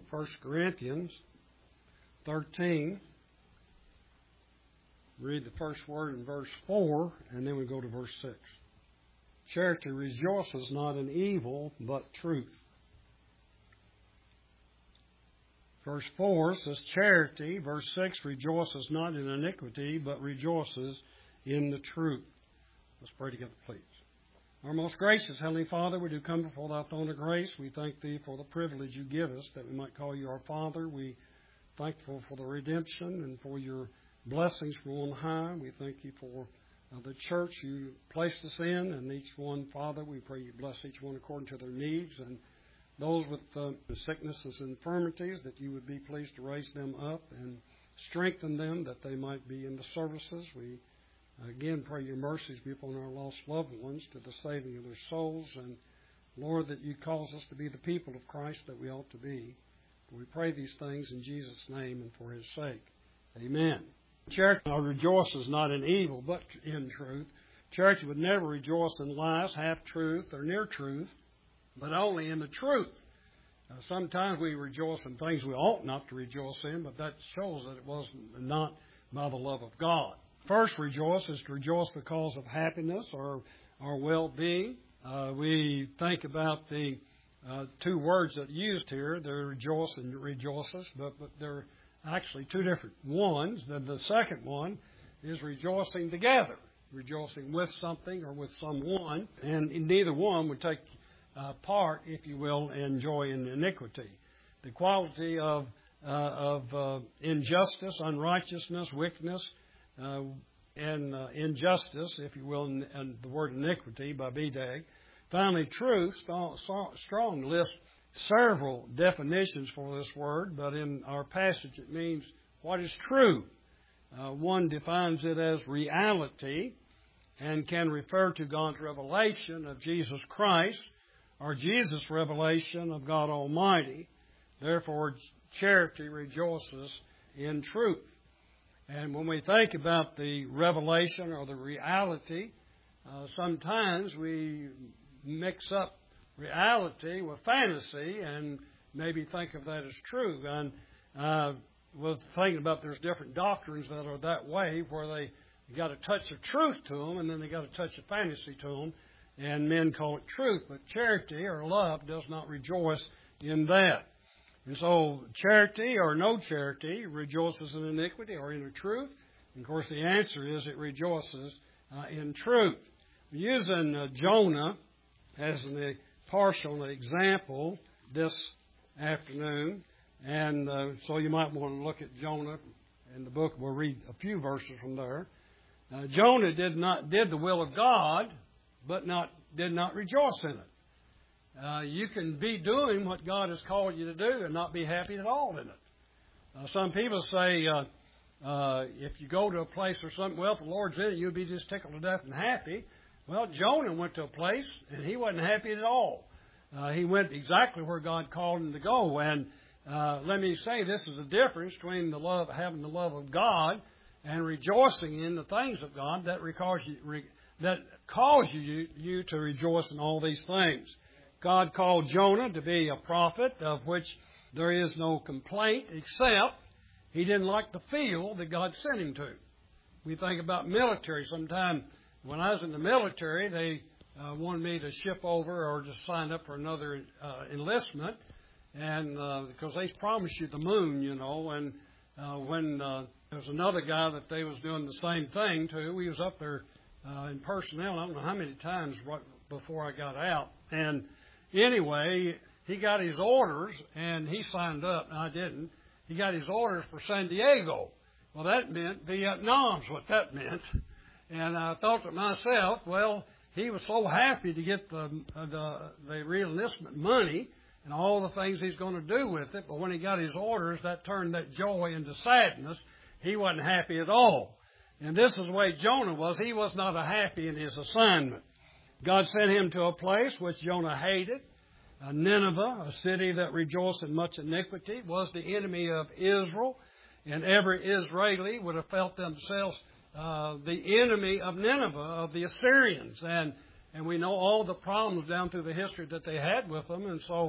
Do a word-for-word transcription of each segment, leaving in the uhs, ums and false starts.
First Corinthians thirteen. Read the first word in verse four, and then we go to verse six. Charity rejoices not in evil, but truth. Verse four says, charity, verse six, rejoices not in iniquity, but rejoices in the truth. Let's pray together, please. Our most gracious Heavenly Father, we do come before Thy throne of grace. We thank Thee for the privilege You give us that we might call You our Father. We thankful for the redemption and for Your blessings from on high. We thank You for uh, the church You placed us in, and each one, Father, we pray You bless each one according to their needs, and those with uh, sicknesses and infirmities, that You would be pleased to raise them up and strengthen them, that they might be in the services. We again pray Your mercies be upon our lost loved ones to the saving of their souls, and Lord, that You cause us to be the people of Christ that we ought to be. We pray these things in Jesus' name and for His sake. Amen. Charity rejoices not in evil, but in truth. Charity would never rejoice in lies, half-truth, or near-truth, but only in the truth. Uh, sometimes we rejoice in things we ought not to rejoice in, but that shows that it was not by the love of God. First, rejoice is to rejoice because of happiness or, or well-being. Uh, we think about the uh, two words that are used here. They're rejoice and rejoices, but, but they're actually two different ones. Then the second one is rejoicing together, rejoicing with something or with someone. And in neither one would take uh, part, if you will, in joy and iniquity. The quality of, uh, of uh, injustice, unrighteousness, wickedness, uh, and uh, injustice, if you will, and, and the word iniquity by B-Dag. Finally, truth, strong, strong list several definitions for this word, but in our passage it means what is true. Uh, one defines it as reality and can refer to God's revelation of Jesus Christ or Jesus' revelation of God Almighty. Therefore, charity rejoices in truth. And when we think about the revelation or the reality, uh, sometimes we mix up reality with fantasy and maybe think of that as true. And uh, we're thinking about there's different doctrines that are that way, where they got a touch of truth to them and then they got a touch of fantasy to them, and men call it truth. But charity or love does not rejoice in that. And so charity or no charity rejoices in iniquity or in the truth. And of course the answer is it rejoices uh, in truth. We're using uh, Jonah as an partial example this afternoon, and uh, so you might want to look at Jonah in the book. We'll read a few verses from there. Uh, Jonah did not did the will of God, but not did not rejoice in it. Uh, you can be doing what God has called you to do and not be happy at all in it. Uh, some people say uh, uh, if you go to a place or something, well, if the Lord's in it, you'll be just tickled to death and happy. Well, Jonah went to a place, and he wasn't happy at all. Uh, he went exactly where God called him to go. And uh, let me say, this is the difference between the love, having the love of God and rejoicing in the things of God that cause you, re, that cause you, you to rejoice in all these things. God called Jonah to be a prophet, of which there is no complaint, except he didn't like the field that God sent him to. We think about military. Sometime when I was in the military, they uh, wanted me to ship over or just sign up for another uh, enlistment, and uh, because they promised you the moon, you know. And uh, when uh, there was another guy that they was doing the same thing to, we was up there uh, in personnel. I don't know how many times right before I got out. And anyway, he got his orders, and he signed up, and I didn't. He got his orders for San Diego. Well, that meant Vietnam's what that meant. And I thought to myself, well, he was so happy to get the the, the re-enlistment money and all the things he's going to do with it. But when he got his orders, that turned that joy into sadness. He wasn't happy at all. And this is the way Jonah was. He was not happy in his assignment. God sent him to a place which Jonah hated. Uh, Nineveh, a city that rejoiced in much iniquity, was the enemy of Israel. And every Israeli would have felt themselves Uh, the enemy of Nineveh, of the Assyrians. And and we know all the problems down through the history that they had with them. And so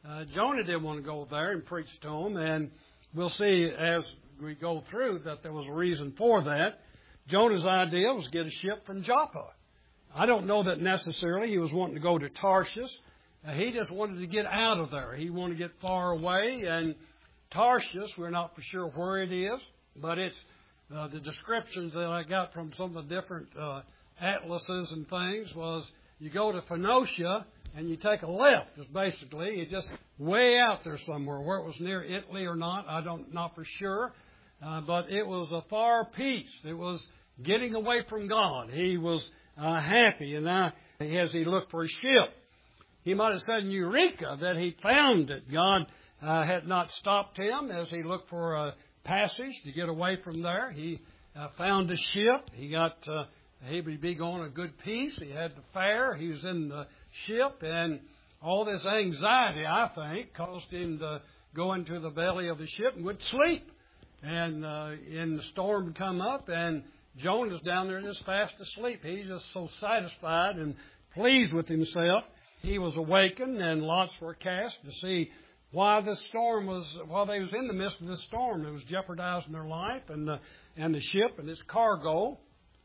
uh, Jonah didn't want to go there and preach to them, and we'll see as we go through that there was a reason for that. Jonah's idea was to get a ship from Joppa. I don't know that necessarily he was wanting to go to Tarshish. Uh, he just wanted to get out of there. He wanted to get far away, and Tarshish, we're not for sure where it is, but it's uh, the descriptions that I got from some of the different uh, atlases and things was you go to Phoenicia and you take a left. It's basically it's just way out there somewhere. Where it was near Italy or not, I don't not for sure. Uh, but it was a far peace. It was getting away from God. He was uh, happy, and now as he looked for a ship, he might have said in Eureka that he found it. God uh, had not stopped him as he looked for a passage to get away from there. He uh, found a ship. He got uh, he would be going a good peace. He had the fare. He was in the ship, and all this anxiety, I think, caused him to go into the belly of the ship and would sleep. And uh, in the storm would come up, and Jonah's down there just fast asleep. He's just so satisfied and pleased with himself. He was awakened, and lots were cast to see why the storm was, while they was in the midst of the storm, it was jeopardizing their life and the, and the ship and its cargo.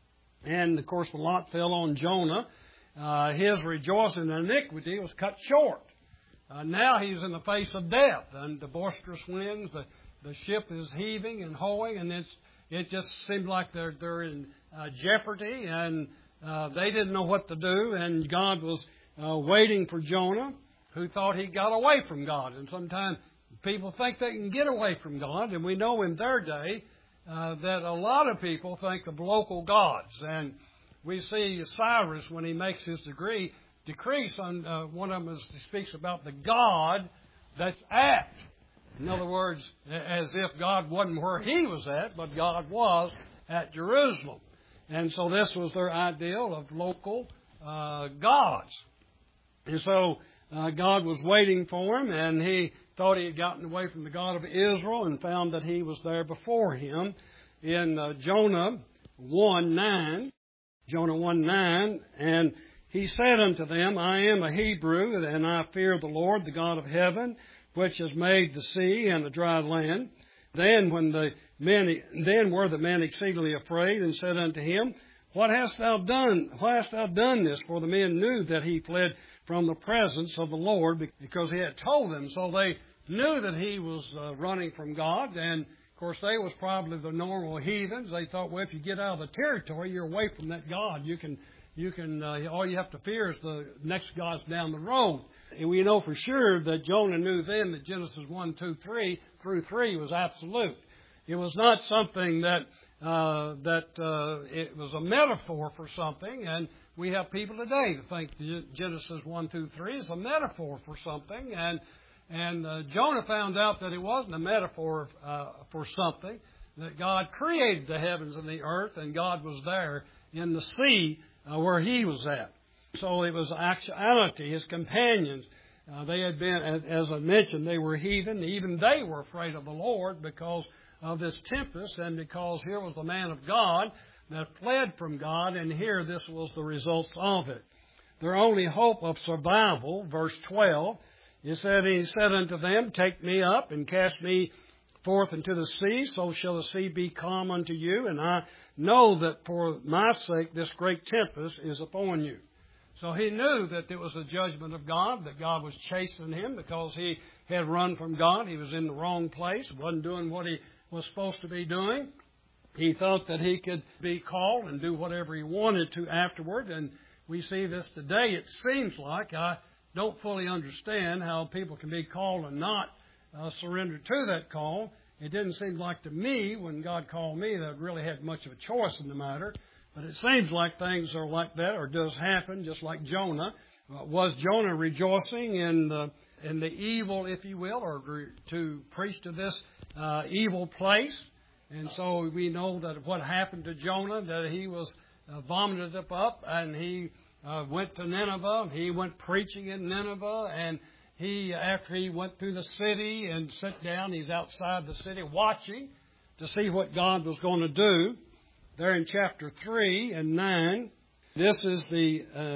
And, of course, the lot fell on Jonah. Uh, his rejoicing in iniquity was cut short. Uh, now he's in the face of death, and the boisterous winds, the, the ship is heaving and hoeing, and it's, it just seemed like they're, they're in uh, jeopardy, and uh, they didn't know what to do, and God was uh, waiting for Jonah, who thought he got away from God. And sometimes people think they can get away from God, and we know in their day uh, that a lot of people think of local gods. And we see Cyrus, when he makes his degree, decrease on uh, one of them is, he speaks about the God that's at. In other words, as if God wasn't where he was at, but God was at Jerusalem. And so this was their ideal of local uh, gods. And so uh, God was waiting for him, and he thought he had gotten away from the God of Israel and found that he was there before him. In uh, Jonah one nine, Jonah one nine, and he said unto them, I am a Hebrew, and I fear the Lord, the God of heaven, which has made the sea and the dry land. Then when the men, then were the men exceedingly afraid, and said unto him, What hast thou done? Why hast thou done this? For the men knew that he fled from the presence of the Lord, because he had told them. So they knew that he was uh, running from God, and of course they was probably the normal heathens. They thought, well, if you get out of the territory, you're away from that God. You can, you can, uh, all you have to fear is the next gods down the road. And we know for sure that Jonah knew then that Genesis one, two, three through three was absolute. It was not something that uh, that uh, it was a metaphor for something. And we have people today that think Genesis one, two, three is a metaphor for something. And and uh, Jonah found out that it wasn't a metaphor uh, for something. That God created the heavens and the earth, and God was there in the sea uh, where he was at. So it was actuality. His companions, uh, they had been, as I mentioned, they were heathen. Even they were afraid of the Lord because of this tempest, and because here was the man of God that fled from God, and here this was the results of it. Their only hope of survival, verse twelve, it said, He said unto them, Take me up and cast me forth into the sea, so shall the sea be calm unto you, and I know that for my sake this great tempest is upon you. So he knew that it was the judgment of God, that God was chastening him because he had run from God. He was in the wrong place, wasn't doing what he was supposed to be doing. He thought that he could be called and do whatever he wanted to afterward. And we see this today. It seems like, I don't fully understand how people can be called and not uh, surrender to that call. It didn't seem like to me, when God called me, that I really had much of a choice in the matter. But it seems like things are like that, or does happen, just like Jonah. Uh, was Jonah rejoicing in the, in the evil, if you will, or re, to preach to this uh, evil place? And so we know that what happened to Jonah, that he was uh, vomited up, up and he uh, went to Nineveh. He went preaching in Nineveh, and he, after he went through the city and sat down, he's outside the city watching to see what God was going to do. There in chapter three and nine, this is the uh,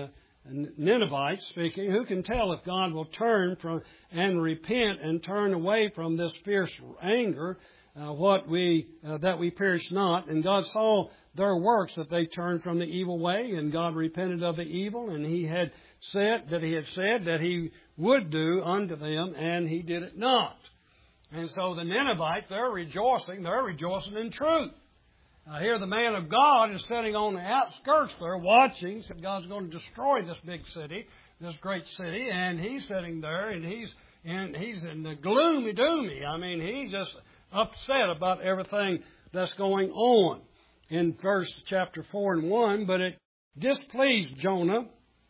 Ninevites speaking, who can tell if God will turn from and repent and turn away from this fierce anger, uh, what we uh, that we perish not? And God saw their works, that they turned from the evil way, and God repented of the evil, and He had said that He had said that He would do unto them, and He did it not. And so the Ninevites, they're rejoicing. They're rejoicing in truth. Uh, here the man of God is sitting on the outskirts there watching. Said God's going to destroy this big city, this great city, and he's sitting there and he's and he's in the gloomy doomy. I mean, he's just upset about everything that's going on. In verse chapter four and one, but it displeased Jonah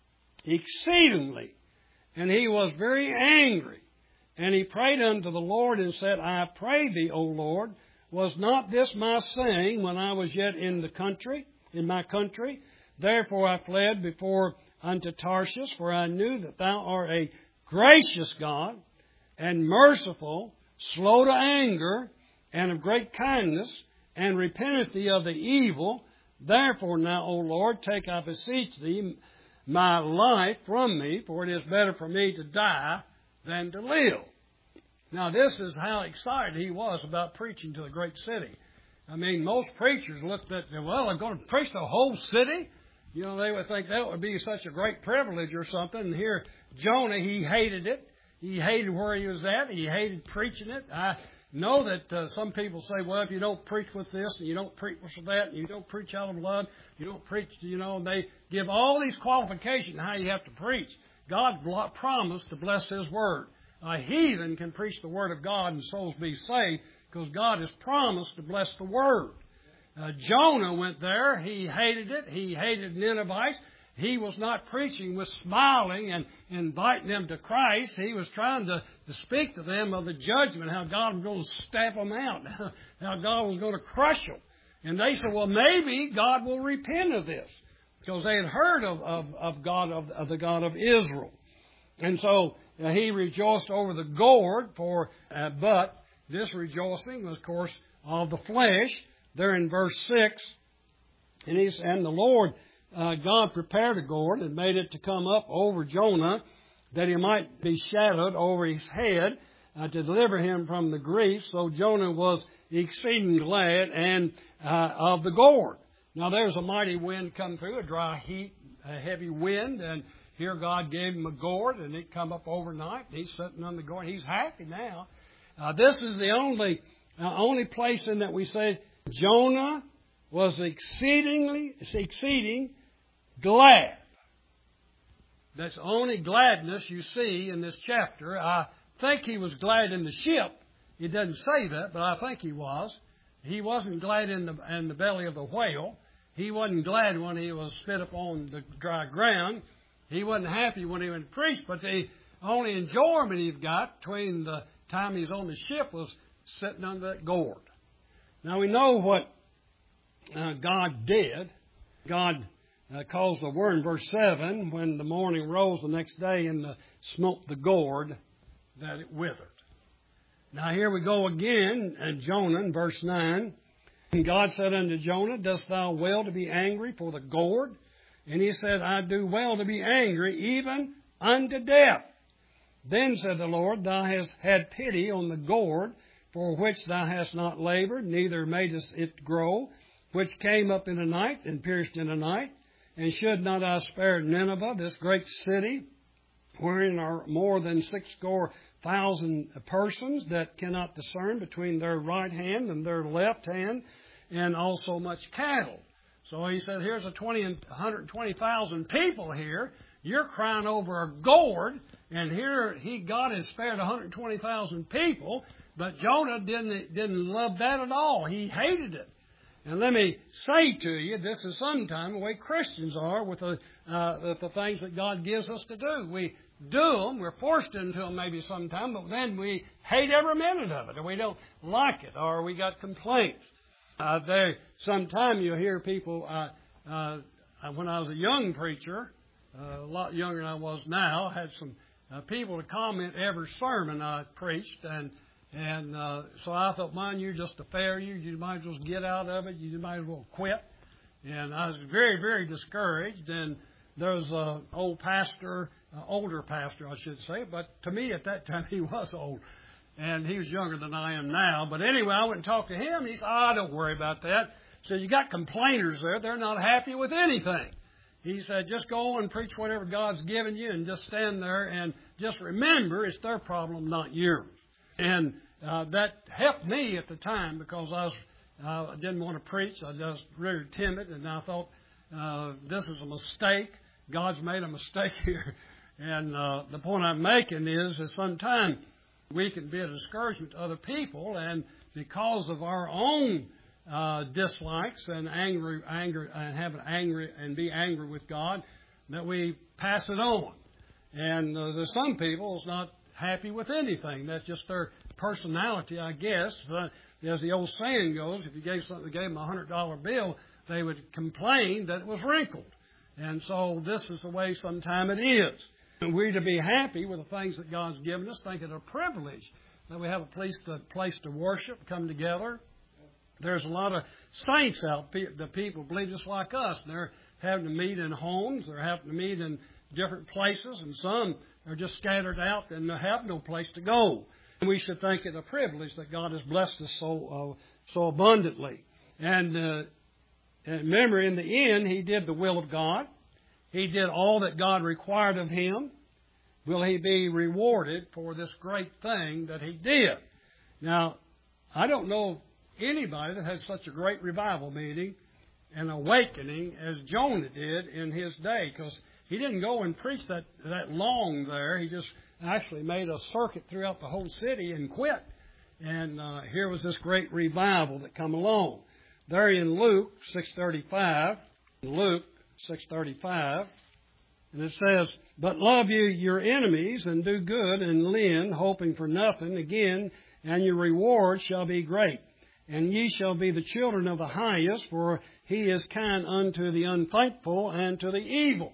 exceedingly, and he was very angry, and he prayed unto the Lord and said, I pray thee, O Lord, was not this my saying when I was yet in the country, in my country? Therefore I fled before unto Tarshish, for I knew that thou art a gracious God, and merciful, slow to anger, and of great kindness, and repenteth thee of the evil. Therefore now, O Lord, take, I beseech thee, my life from me, for it is better for me to die than to live. Now, this is how excited he was about preaching to the great city. I mean, most preachers looked at, well, I'm going to preach the whole city. You know, they would think that would be such a great privilege or something. And here, Jonah, he hated it. He hated where he was at. He hated preaching it. I know that uh, some people say, well, if you don't preach with this, and you don't preach with that, and you don't preach out of love, you don't preach, you know, and they give all these qualifications how you have to preach. God promised to bless His Word. A heathen can preach the Word of God and souls be saved because God has promised to bless the Word. Uh, Jonah went there. He hated it. He hated Ninevites. He was not preaching with smiling and inviting them to Christ. He was trying to, to speak to them of the judgment, how God was going to stamp them out, how God was going to crush them. And they said, well, maybe God will repent of this because they had heard of, of, of God, of, of the God of Israel. And so uh, he rejoiced over the gourd, for, uh, but this rejoicing was, of course, of the flesh. There in verse six, and, he's, and the Lord, uh, God prepared a gourd and made it to come up over Jonah, that he might be shadowed over his head, uh, to deliver him from the grief. So Jonah was exceeding glad and uh, of the gourd. Now there's a mighty wind come through, a dry heat, a heavy wind, and here God gave him a gourd, and it come up overnight. He's sitting on the gourd. He's happy now. Uh, this is the only uh, only place in that we say Jonah was exceedingly exceeding glad. That's the only gladness you see in this chapter. I think he was glad in the ship. It doesn't say that, but I think he was. He wasn't glad in the in the belly of the whale. He wasn't glad when he was spit upon the dry ground. He wasn't happy when he went to preach, but the only enjoyment he got between the time he was on the ship was sitting under that gourd. Now we know what uh, God did. God uh, caused the word in verse seven, when the morning rose the next day and the, smote the gourd, that it withered. Now here we go again, uh, Jonah in verse nine. And God said unto Jonah, dost thou well to be angry for the gourd? And he said, I do well to be angry, even unto death. Then said the Lord, thou hast had pity on the gourd, for which thou hast not labored, neither madest it grow, which came up in the night and pierced in the night. And should not I spare Nineveh, this great city, wherein are more than sixscore thousand persons that cannot discern between their right hand and their left hand, and also much cattle? So he said, here's a twenty and one hundred twenty thousand people here. You're crying over a gourd, and here he God has spared one hundred twenty thousand people. But Jonah didn't didn't love that at all. He hated it. And let me say to you, this is sometimes the way Christians are with the uh, with the things that God gives us to do. We do them, we're forced into them maybe sometime, but then we hate every minute of it, or we don't like it, or we got complaints. Uh, there, sometime you'll hear people, uh, uh, when I was a young preacher, uh, a lot younger than I was now, I had some uh, people to comment every sermon I preached, and and uh, so I thought, man, you're just a failure, you might as well get out of it, you might as well quit. And I was very, very discouraged, and there's an old pastor, uh, older pastor, I should say, but to me at that time he was old. And he was younger than I am now. But anyway, I went and talked to him. He said, ah, don't worry about that. So you got complainers there. They're not happy with anything. He said, just go and preach whatever God's given you and just stand there and just remember it's their problem, not yours. And uh, that helped me at the time because I was uh, I didn't want to preach. I was just really timid. And I thought, uh, this is a mistake. God's made a mistake here. And uh, the point I'm making is that sometimes we can be a discouragement to other people, and because of our own uh, dislikes and angry, anger, and have an angry and be angry with God, that we pass it on. And uh, there's some people that's not happy with anything. That's just their personality, I guess. Uh, as the old saying goes, if you gave something, gave them a hundred dollar bill, they would complain that it was wrinkled. And so this is the way sometime it is. And we're to be happy with the things that God's given us, think it a privilege that we have a place to, place to worship, come together. There's a lot of saints out there, the people believe just like us. They're having to meet in homes, they're having to meet in different places, and some are just scattered out and have no place to go. And we should think it a privilege that God has blessed us so uh, so abundantly. And, uh, and remember, in the end, He did the will of God. He did all that God required of him. Will he be rewarded for this great thing that he did? Now, I don't know anybody that had such a great revival meeting and awakening as Jonah did in his day, because he didn't go and preach that, that long there. He just actually made a circuit throughout the whole city and quit. And uh, here was this great revival that come along. There in Luke six thirty-five, Luke six thirty-five, and it says, but love you your enemies and do good and lend, hoping for nothing again, and your reward shall be great. And ye shall be the children of the highest, for he is kind unto the unthankful and to the evil.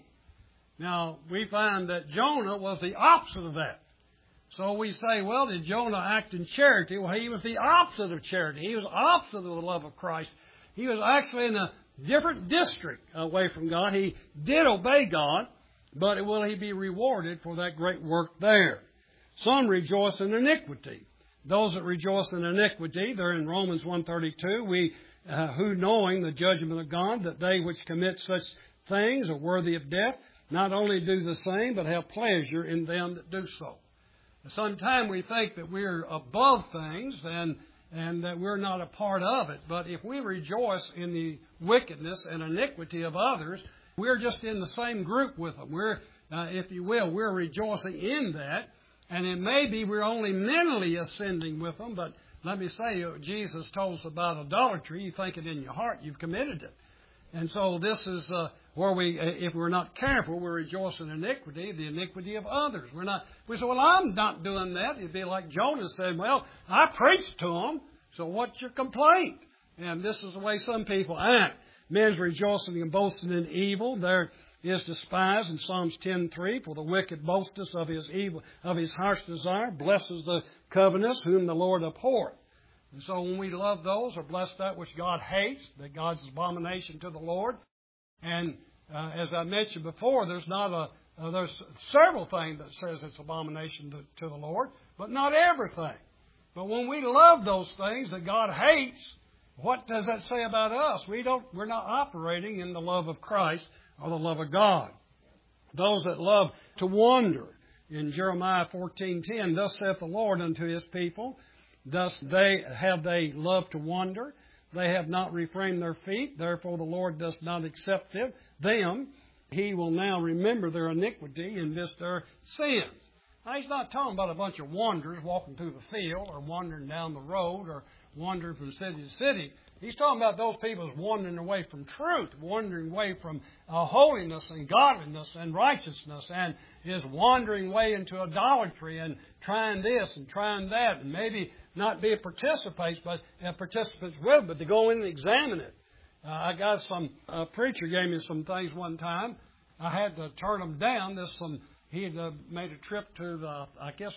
Now, we find that Jonah was the opposite of that. So we say, well, did Jonah act in charity? Well, he was the opposite of charity. He was opposite of the love of Christ. He was actually in a different district away from God. He did obey God, but will he be rewarded for that great work there? Some rejoice in iniquity. Those that rejoice in iniquity, they're in Romans one thirty-two, we, uh, who knowing the judgment of God, that they which commit such things are worthy of death, not only do the same, but have pleasure in them that do so. Sometimes we think that we're above things and and that we're not a part of it. But if we rejoice in the wickedness and iniquity of others, we're just in the same group with them. We're, uh, if you will, we're rejoicing in that. And it may be we're only mentally ascending with them, but let me say, Jesus told us about idolatry. You think it in your heart, you've committed it. And so this is uh, where we, if we're not careful, we rejoice in iniquity, the iniquity of others. We're not. We say, well, I'm not doing that. It'd be like Jonah said, well, I preached to them, so what's your complaint? And this is the way some people act. Men's rejoicing and boasting in evil, there is despised in Psalms ten three. For the wicked boasteth of his evil, of his heart's desire, blesses the covetous, whom the Lord abhorreth. And so when we love those, or bless that which God hates, that God's abomination to the Lord. And uh, as I mentioned before, there's not a uh, there's several things that says it's abomination to, to the Lord, but not everything. But when we love those things that God hates, what does that say about us? We don't. We're not operating in the love of Christ or the love of God. Those that love to wander, in Jeremiah fourteen ten, thus saith the Lord unto his people, thus they have they loved to wander. They have not refrained their feet. Therefore the Lord does not accept them. He will now remember their iniquity and visit their sins. Now, he's not talking about a bunch of wanderers walking through the field or wandering down the road or wandering from city to city. He's talking about those people who's wandering away from truth, wandering away from uh, holiness and godliness and righteousness, and is wandering away into idolatry and trying this and trying that, and maybe not be a participant, but uh, participants with, but to go in and examine it. Uh, I got some a preacher gave me some things one time. I had to turn them down. There's some. He had uh, made a trip to the, I guess,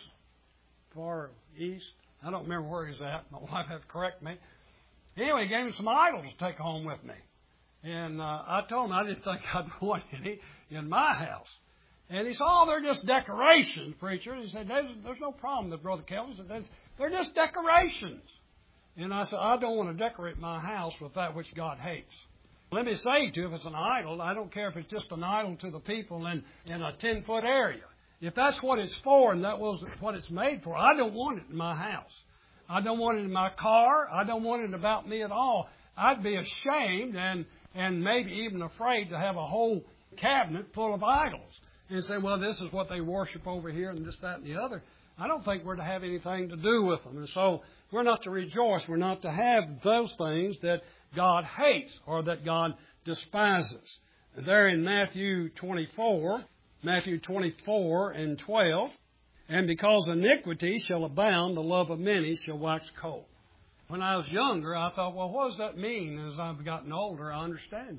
far east. I don't remember where he's at. My wife had to correct me. Anyway, he gave me some idols to take home with me. And uh, I told him I didn't think I'd want any in my house. And he said, oh, they're just decorations, preacher. He said, there's, there's no problem with Brother Kelvin. He said, they're just decorations. And I said, I don't want to decorate my house with that which God hates. Let me say to you, if it's an idol, I don't care if it's just an idol to the people in, in a ten-foot area. If that's what it's for and that was what it's made for, I don't want it in my house. I don't want it in my car. I don't want it about me at all. I'd be ashamed and, and maybe even afraid to have a whole cabinet full of idols and say, well, this is what they worship over here and this, that, and the other. I don't think we're to have anything to do with them. And so we're not to rejoice. We're not to have those things that God hates or that God despises. There in Matthew twenty-four, Matthew twenty-four and twelve, and because iniquity shall abound, the love of many shall wax cold. When I was younger, I thought, well, what does that mean? As I've gotten older, I understand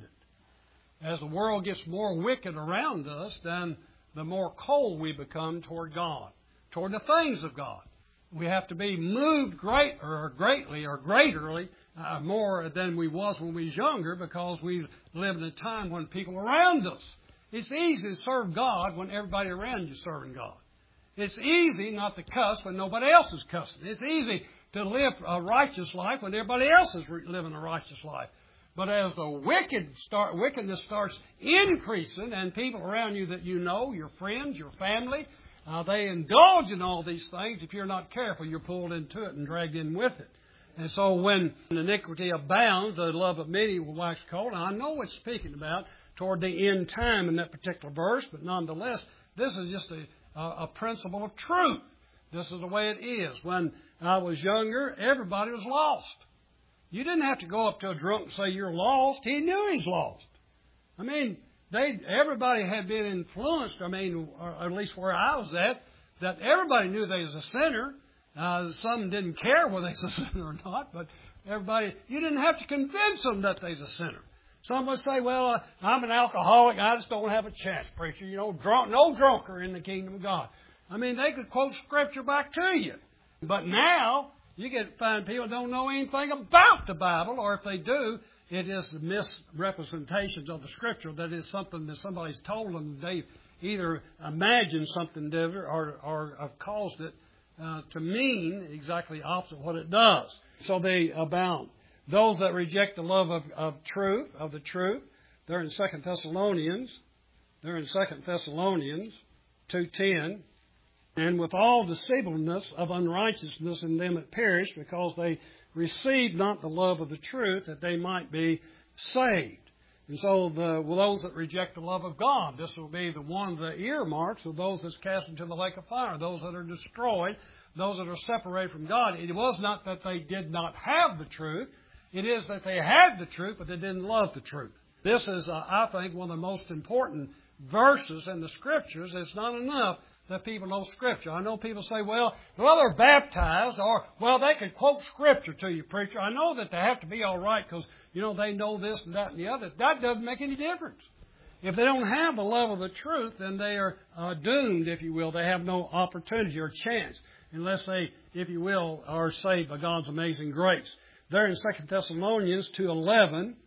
it. As the world gets more wicked around us, then the more cold we become toward God, toward the things of God. We have to be moved great or greatly or greaterly uh, more than we was when we was younger, because we live in a time when people around us. It's easy to serve God when everybody around you is serving God. It's easy not to cuss when nobody else is cussing. It's easy to live a righteous life when everybody else is living a righteous life. But as the wicked start, wickedness starts increasing, and people around you that you know, your friends, your family, uh, they indulge in all these things. If you're not careful, you're pulled into it and dragged in with it. And so when iniquity abounds, the love of many will wax cold. And I know it's speaking about toward the end time in that particular verse, but nonetheless, this is just a, a principle of truth. This is the way it is. When I was younger, everybody was lost. You didn't have to go up to a drunk and say you're lost. He knew he's lost. I mean, they everybody had been influenced, I mean, or at least where I was at, that everybody knew they was a sinner. Uh, some didn't care whether they was a sinner or not, but everybody, you didn't have to convince them that they's a sinner. Some would say, well, uh, I'm an alcoholic. I just don't have a chance, preacher. You know, drunk, no drunker in the kingdom of God. I mean, they could quote Scripture back to you. But now, you get find people don't know anything about the Bible, or if they do, it is misrepresentations of the Scripture. That is something that somebody's told them. They've either imagined something different or, or have caused it uh, to mean exactly opposite what it does. So they abound. Those that reject the love of, of truth, of the truth, they're in Second Thessalonians. They're in Second Thessalonians two ten. And with all deceivableness of unrighteousness in them that perish, because they received not the love of the truth, that they might be saved. And so the, well, those that reject the love of God, this will be the one of the earmarks of those that's cast into the lake of fire, those that are destroyed, those that are separated from God. It was not that they did not have the truth. It is that they had the truth, but they didn't love the truth. This is, uh, I think, one of the most important verses in the Scriptures. It's not enough that people know Scripture. I know people say, well, well, they're baptized, or, well, they could quote Scripture to you, preacher. I know that they have to be all right because, you know, they know this and that and the other. That doesn't make any difference. If they don't have the love of the truth, then they are uh, doomed, if you will. They have no opportunity or chance unless they, if you will, are saved by God's amazing grace. There in Second Thessalonians two eleven,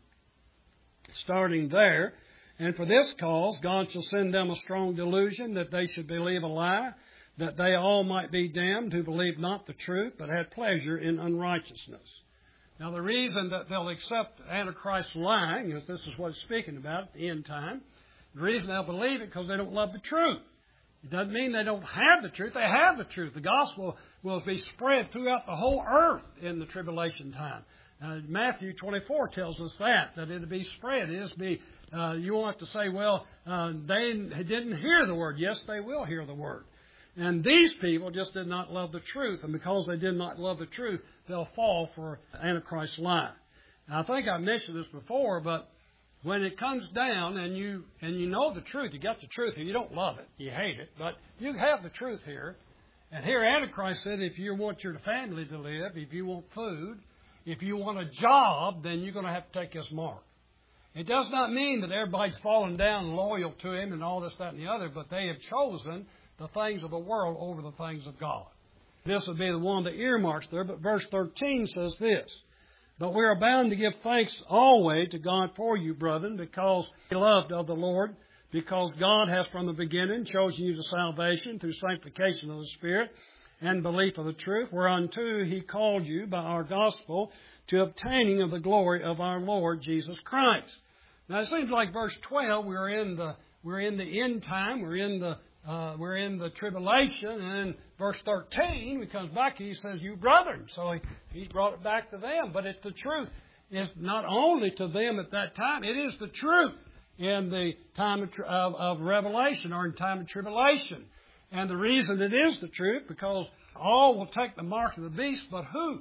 starting there, and for this cause God shall send them a strong delusion, that they should believe a lie, that they all might be damned who believe not the truth, but had pleasure in unrighteousness. Now the reason that they'll accept Antichrist's lying, is this is what it's speaking about at the end time, the reason they'll believe it because they don't love the truth. It doesn't mean they don't have the truth. They have the truth. The gospel will be spread throughout the whole earth in the tribulation time. Uh, Matthew twenty-four tells us that, that it'll be spread. It'll be, uh, you want to say, well, uh, they didn't hear the word. Yes, they will hear the word. And these people just did not love the truth. And because they did not love the truth, they'll fall for Antichrist's lie. Now, I think I mentioned this before, but when it comes down and you and you know the truth, you got the truth, and you don't love it, you hate it, but you have the truth here. And here Antichrist said, if you want your family to live, if you want food, if you want a job, then you're going to have to take this mark. It does not mean that everybody's fallen down loyal to him and all this, that, and the other, but they have chosen the things of the world over the things of God. This would be the one of the earmarks there, but verse thirteen says this, But we are bound to give thanks always to God for you, brethren, because beloved of the Lord, because God has from the beginning chosen you to salvation through sanctification of the Spirit and belief of the truth, whereunto He called you by our gospel to obtaining of the glory of our Lord Jesus Christ. Now it seems like verse twelve, we're in the we're in the end time, we're in the uh, we're in the tribulation, and in verse thirteen, he comes back, he says, "You brethren." So he, he's brought it back to them, but it's the truth. It's not only to them at that time; it is the truth in the time of, of, of revelation or in time of tribulation. And the reason it is the truth, because all will take the mark of the beast, but who?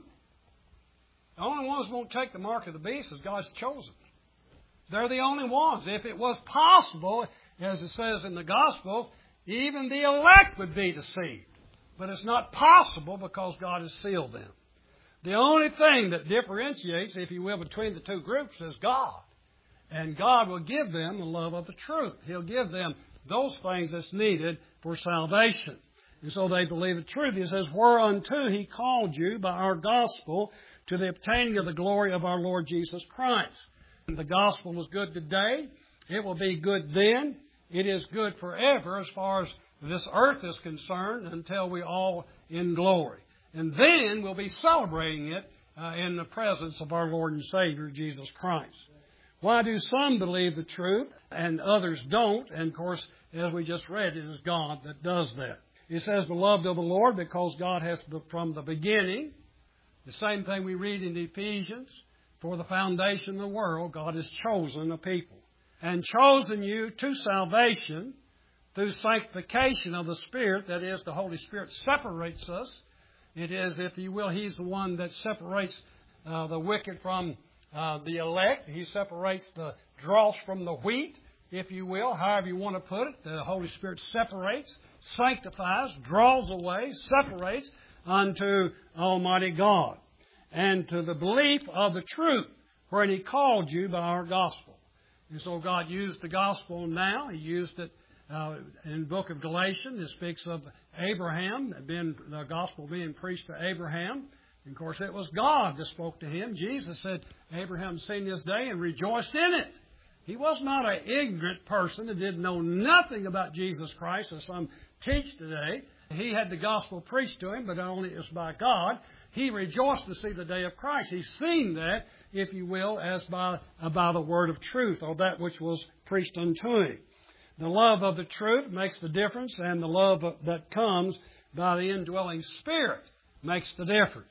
The only ones who won't take the mark of the beast is God's chosen. They're the only ones. If it was possible, as it says in the Gospels, even the elect would be deceived. But it's not possible because God has sealed them. The only thing that differentiates, if you will, between the two groups is God. And God will give them the love of the truth. He'll give them those things that's needed for salvation. And so they believe the truth. He says, "Whereunto He called you by our gospel to the obtaining of the glory of our Lord Jesus Christ." And the gospel is good today. It will be good then. It is good forever as far as this earth is concerned until we all in glory. And then we'll be celebrating it uh, in the presence of our Lord and Savior, Jesus Christ. Why do some believe the truth and others don't? And of course, as we just read, it is God that does that. It says, "Beloved of the Lord," because God has from the beginning, the same thing we read in Ephesians, "For the foundation of the world, God has chosen a people, and chosen you to salvation through sanctification of the Spirit." That is, the Holy Spirit separates us. It is, if you will, He's the one that separates uh, the wicked from uh, the elect. He separates the dross from the wheat, if you will, however you want to put it. The Holy Spirit separates, sanctifies, draws away, separates unto Almighty God, and to the belief of the truth, wherein He called you by our gospel. And so God used the gospel now. He used it uh, in the book of Galatians. It speaks of Abraham, being, the gospel being preached to Abraham. And of course, it was God that spoke to him. Jesus said, "Abraham seen this day and rejoiced in it." He was not an ignorant person that didn't know nothing about Jesus Christ, as some teach today. He had the gospel preached to him, but only it was by God. He rejoiced to see the day of Christ. He's seen that, if you will, as by, by the word of truth, or that which was preached unto him. The love of the truth makes the difference, and the love that comes by the indwelling Spirit makes the difference.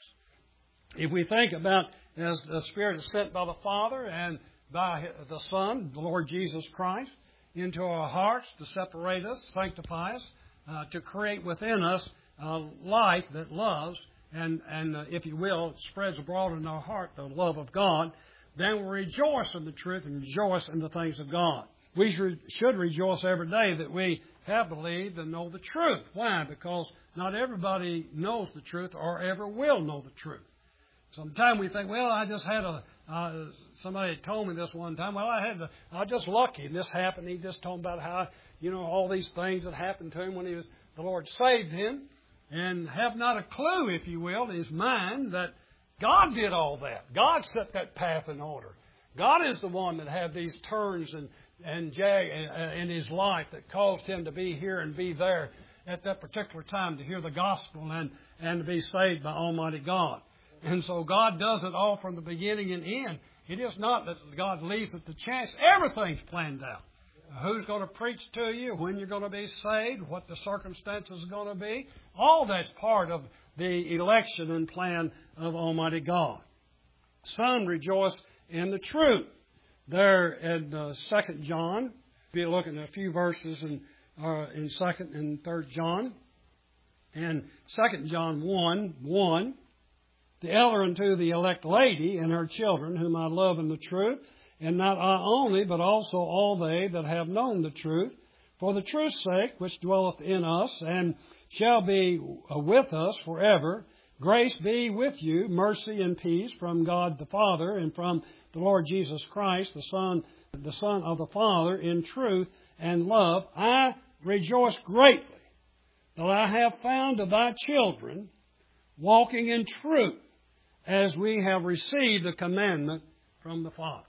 If we think about, as the Spirit is sent by the Father and by the Son, the Lord Jesus Christ, into our hearts to separate us, sanctify us, uh, to create within us a life that loves, and, and uh, if you will, it spreads abroad in our heart the love of God, then we rejoice in the truth and rejoice in the things of God. We should rejoice every day that we have believed and know the truth. Why? Because not everybody knows the truth or ever will know the truth. Sometimes we think, well, I just had a, uh, somebody told me this one time, well, I had a, I was just lucky and this happened. He just told me about how, you know, all these things that happened to him when he was, the Lord saved him, and have not a clue, if you will, in his mind that God did all that. God set that path in order. God is the one that had these turns and, and jag in his life that caused him to be here and be there at that particular time to hear the gospel and, and to be saved by Almighty God. And so God does it all from the beginning and end. It is not that God leaves it to chance. Everything's planned out. Who's going to preach to you, when you're going to be saved, what the circumstances are going to be. All that's part of the election and plan of Almighty God. Some rejoice in the truth. There in uh, Second John, be looking at a few verses in, uh, in Second and Third John. And Second John one, one. "The elder unto the elect lady and her children, whom I love in the truth, and not I only, but also all they that have known the truth, for the truth's sake, which dwelleth in us, and shall be with us forever. Grace be with you, mercy and peace from God the Father, and from the Lord Jesus Christ, the Son, the Son of the Father, in truth and love. I rejoice greatly that I have found of thy children walking in truth as we have received the commandment from the Father.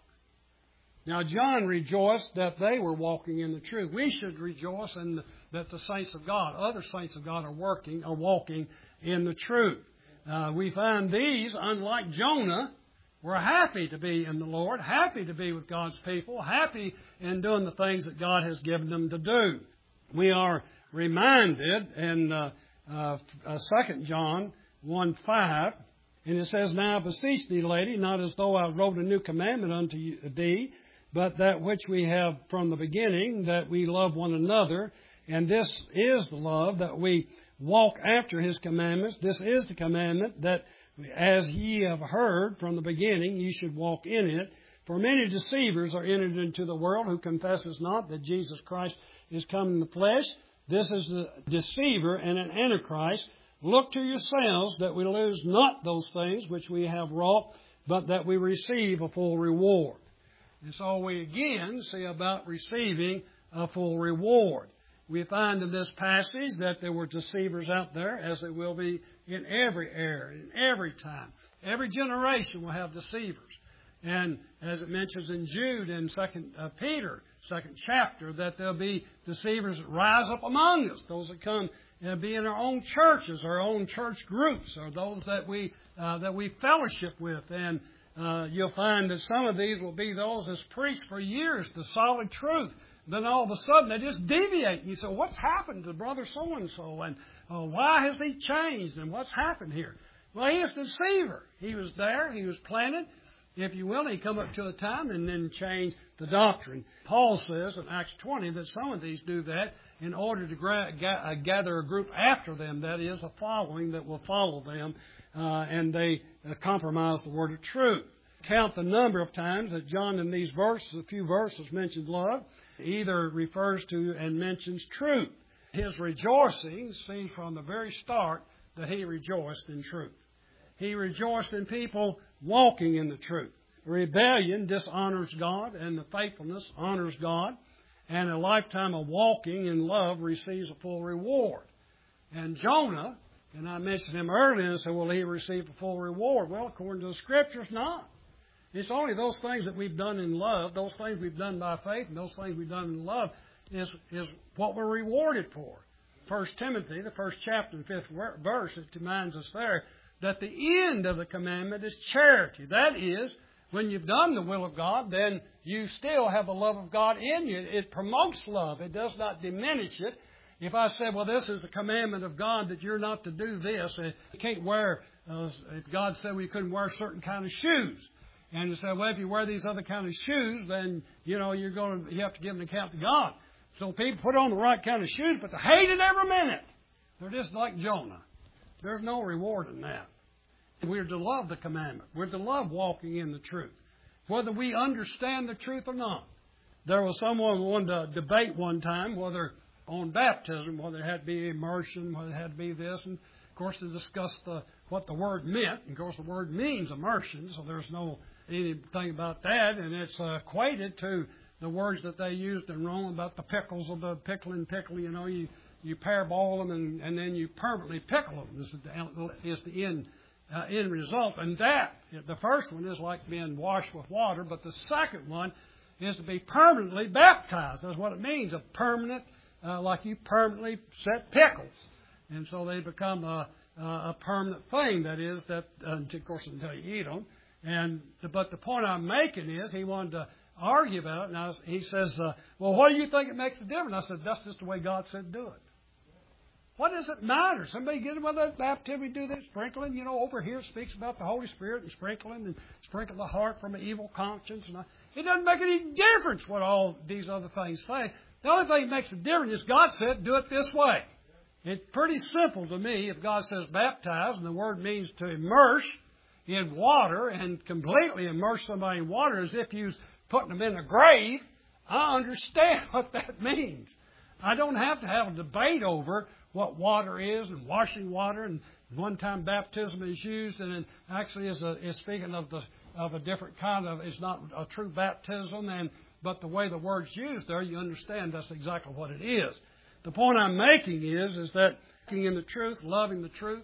Now, John rejoiced that they were walking in the truth. We should rejoice in the, that the saints of God, other saints of God, are working, are walking in the truth. Uh, we find these, unlike Jonah, were happy to be in the Lord, happy to be with God's people, happy in doing the things that God has given them to do. We are reminded in uh, uh, Second John one five, and it says, Now I beseech thee, lady, not as though I wrote a new commandment unto thee, but that which we have from the beginning, that we love one another. And this is the love, that we walk after His commandments. This is the commandment, that as ye have heard from the beginning, ye should walk in it. For many deceivers are entered into the world, who confesses not that Jesus Christ is come in the flesh. This is the deceiver and an antichrist. Look to yourselves that we lose not those things which we have wrought, but that we receive a full reward. And so we again see about receiving a full reward. We find in this passage that there were deceivers out there, as there will be in every era, in every time. Every generation will have deceivers. And as it mentions in Jude in Second Peter, second chapter, that there'll be deceivers that rise up among us, those that come and be in our own churches, our own church groups, or those that we uh, that we fellowship with. And uh, you'll find that some of these will be those that's preached for years the solid truth. Then all of a sudden they just deviate. And you say, what's happened to brother so-and-so? And uh, why has he changed? And what's happened here? Well, he is a deceiver. He was there. He was planted, if you will. He come up to a time and then change the doctrine. Paul says in Acts twenty that some of these do that in order to gra- ga- gather a group after them, that is, a following that will follow them, uh, and they uh, compromise the word of truth. Count the number of times that John in these verses, a few verses, mentioned love, either refers to and mentions truth. His rejoicing seems from the very start that he rejoiced in truth. He rejoiced in people walking in the truth. Rebellion dishonors God, and the faithfulness honors God. And a lifetime of walking in love receives a full reward. And Jonah, and I mentioned him earlier, and said, will he receive a full reward? Well, according to the Scriptures, not. It's only those things that we've done in love, those things we've done by faith, and those things we've done in love is, is what we're rewarded for. First Timothy, the first chapter and fifth verse, it reminds us there that the end of the commandment is charity. That is, when you've done the will of God, then you still have the love of God in you. It promotes love. It does not diminish it. If I said, well, this is the commandment of God that you're not to do this, you can't wear, uh, if God said we couldn't wear certain kind of shoes, and you say, well, if you wear these other kind of shoes, then, you know, you're going to, you have to give an account to God. So people put on the right kind of shoes, but they hate it every minute. They're just like Jonah. There's no reward in that. We're to love the commandment. We're to love walking in the truth, whether we understand the truth or not. There was someone who wanted to debate one time whether on baptism, whether it had to be immersion, whether it had to be this. And, of course, to discuss the, what the word meant. And, of course, the word means immersion, so there's no anything about that. And it's uh, equated to the words that they used in Rome about the pickles of the pickle and pickle. You know, you, you parabole them and, and then you permanently pickle them. This is the, is the end Uh, end result. And that, the first one is like being washed with water, but the second one is to be permanently baptized. That's what it means, a permanent, uh, like you permanently set pickles. And so they become a, a permanent thing, that is, that, uh, of course, until you eat them. And, but the point I'm making is he wanted to argue about it. And I was, he says, uh, well, what do you think it makes a difference? I said, that's just the way God said do it. What does it matter? Somebody get whether it's baptism, we do this, sprinkling. You know, over here it speaks about the Holy Spirit and sprinkling and sprinkle the heart from an evil conscience. And I, it doesn't make any difference what all these other things say. The only thing that makes a difference is God said, do it this way. It's pretty simple to me. If God says baptize, and the word means to immerse in water and completely immerse somebody in water as if you're putting them in a grave, I understand what that means. I don't have to have a debate over what water is and washing water, and one time baptism is used, and it actually is, a, is speaking of the of a different kind of, it's not a true baptism, and but the way the word's used there, you understand that's exactly what it is. The point I'm making is, is that walking in the truth, loving the truth,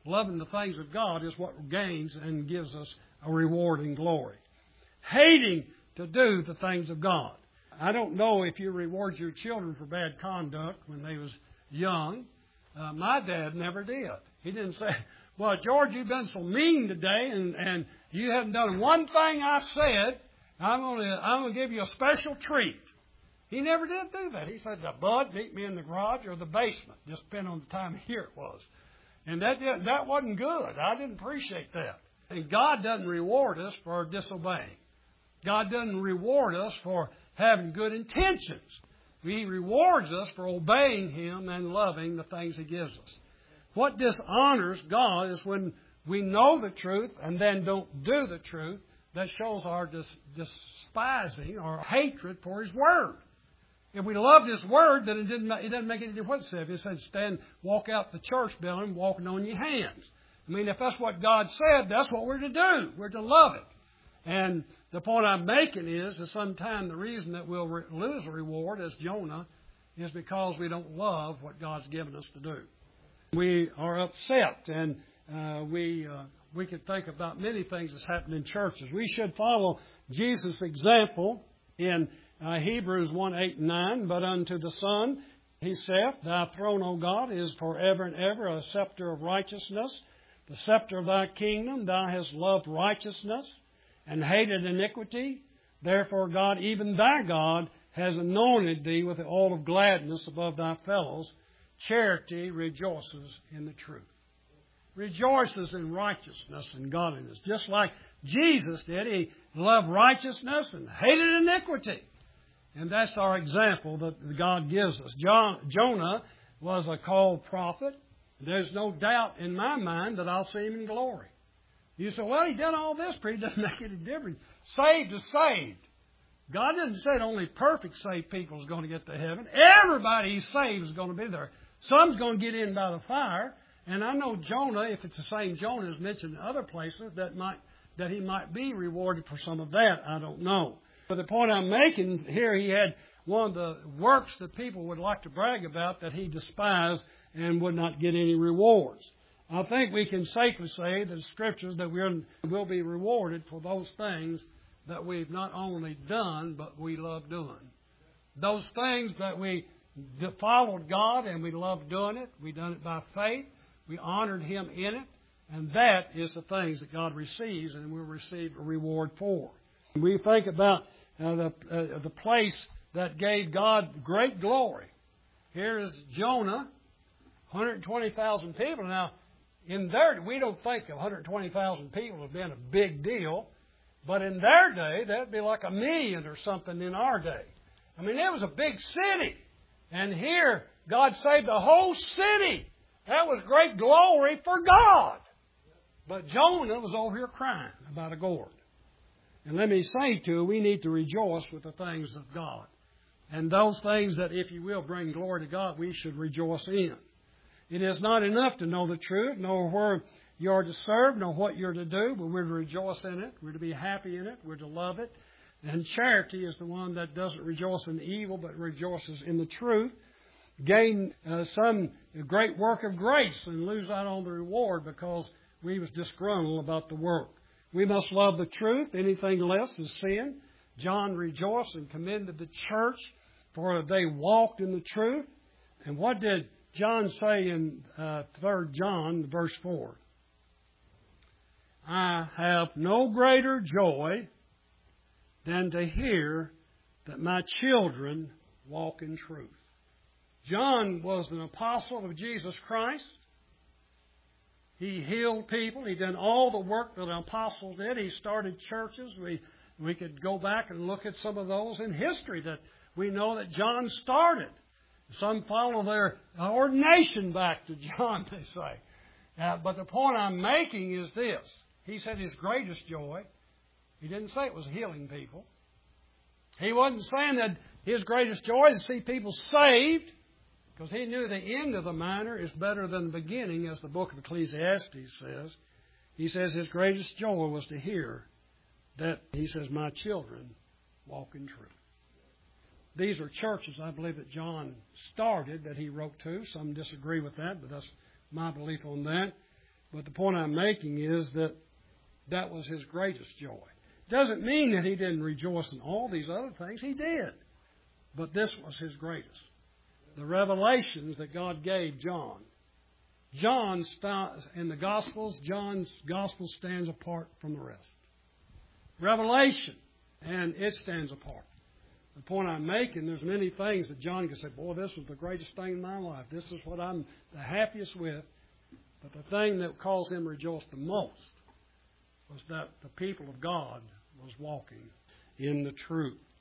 loving the things of God is what gains and gives us a reward and glory. Hating to do the things of God. I don't know if you reward your children for bad conduct when they was young. Uh, my dad never did. He didn't say, well, George, you've been so mean today, and, and you haven't done one thing I said. I'm going to I'm going to give you a special treat. He never did do that. He said, Bud, meet me in the garage or the basement, just depending on the time of year it was. And that did, that wasn't good. I didn't appreciate that. And God doesn't reward us for disobeying. God doesn't reward us for having good intentions. He rewards us for obeying Him and loving the things He gives us. What dishonors God is when we know the truth and then don't do the truth. That shows our dis- despising or hatred for His Word. If we loved His Word, then it, didn't, it doesn't make any difference if He said, stand, walk out the church building walking on your hands. I mean, if that's what God said, that's what we're to do. We're to love it. And the point I'm making is that sometimes the reason that we'll re- lose a reward as Jonah is because we don't love what God's given us to do. We are upset, and uh, we uh, we could think about many things that's happened in churches. We should follow Jesus' example in uh, Hebrews one, eight, and nine. But unto the Son He saith, Thy throne, O God, is forever and ever a scepter of righteousness. The scepter of Thy kingdom, Thou hast loved righteousness and hated iniquity. Therefore God, even Thy God, has anointed Thee with the oil of gladness above Thy fellows. Charity rejoices in the truth. Rejoices in righteousness and godliness. Just like Jesus did. He loved righteousness and hated iniquity. And that's our example that God gives us. John, Jonah was a called prophet. There's no doubt in my mind that I'll see him in glory. You say, well, he done all this, but it doesn't make any difference. Saved is saved. God didn't say only perfect saved people is going to get to heaven. Everybody He saves is going to be there. Some's going to get in by the fire. And I know Jonah, if it's the same Jonah as mentioned in other places, that might that he might be rewarded for some of that. I don't know. But the point I'm making here, he had one of the works that people would like to brag about that he despised and would not get any rewards. I think we can safely say that the Scriptures that we will be rewarded for those things that we've not only done, but we love doing. Those things that we followed God and we loved doing it. We done it by faith. We honored Him in it. And that is the things that God receives and will receive a reward for. We think about uh, the, uh, the place that gave God great glory. Here is Jonah, one hundred twenty thousand people. Now, in their, we don't think of one hundred twenty thousand people as being a big deal. But in their day, that'd be like a million or something in our day. I mean, it was a big city. And here, God saved the whole city. That was great glory for God. But Jonah was over here crying about a gourd. And let me say to you, we need to rejoice with the things of God. And those things that, if you will, bring glory to God, we should rejoice in. It is not enough to know the truth, know where you are to serve, know what you're to do, but we're to rejoice in it. We're to be happy in it. We're to love it. And charity is the one that doesn't rejoice in the evil, but rejoices in the truth. Gain uh, some great work of grace and lose out on the reward because we was disgruntled about the work. We must love the truth. Anything less is sin. John rejoiced and commended the church for they walked in the truth. And what did John say in uh, Third John, verse four? I have no greater joy than to hear that my children walk in truth. John was an apostle of Jesus Christ. He healed people. He done all the work that an apostle did. He started churches. We we could go back and look at some of those in history that we know that John started. Some follow their ordination back to John, they say. Uh, but the point I'm making is this. He said his greatest joy, he didn't say it was healing people. He wasn't saying that his greatest joy is to see people saved, because he knew the end of the matter is better than the beginning, as the book of Ecclesiastes says. He says his greatest joy was to hear that, he says, my children walk in truth. These are churches, I believe, that John started, that he wrote to. Some disagree with that, but that's my belief on that. But the point I'm making is that that was his greatest joy. Doesn't mean that he didn't rejoice in all these other things. He did. But this was his greatest. The revelations that God gave John. John, in the Gospels, John's Gospel stands apart from the rest. Revelation, and it stands apart. The point I'm making, there's many things that John can say, boy, this is the greatest thing in my life. This is what I'm the happiest with. But the thing that caused him to rejoice the most was that the people of God was walking in the truth.